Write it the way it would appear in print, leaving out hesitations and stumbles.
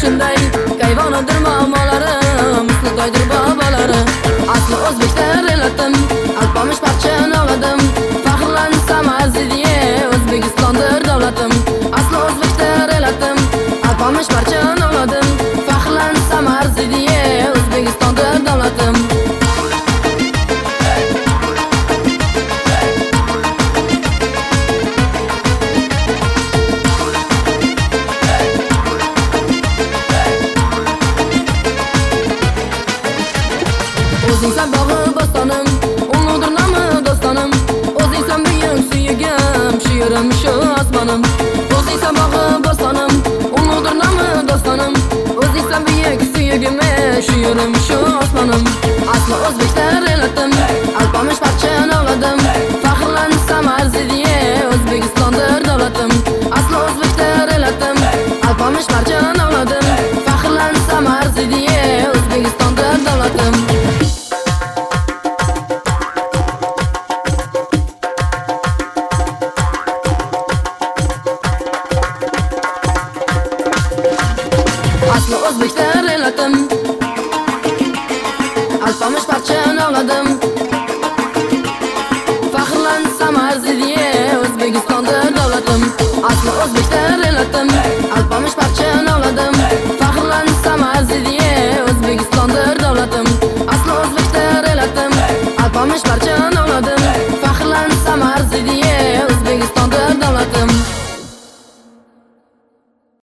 uchunday kayvonidir muammolari, misli toydir bobolari. Asli o'zbeklar elatim, alpomish parchani oladim. Faxrlansam arzidiye, O'zbekistondir davlatim. Asli o'zbeklar elatim, alpomish parchani oladim. Faxrlansam arzidiye, O'zbekistondir davlatim. O'zingsan bog'i bostonim, ulug'dir nomi do'stonim. O'zingsan buyuk suyugim, shirim shu osmonim. O'zingsan bog'i bostonim, ulug'dir nomi do'stonim. O'zingsan buyuk suyugim, shirim shu osmonim. Asli o'zbeklar elatim, alpomish parchani oladim. Faxrlansam arzidiye, O'zbekistondir davlatim. Asli o'zbeklar elatim, alpomish parchani oladim. Faxrlansam arzidiye, O'zbekistondir davlatim. Asli o'zbeklar elatim, alpomish parchani oladim. Faxrlansam arzidiye, O'zbekistondir davlatim. Asli o'zbeklar elatim, alpomish parchani oladim.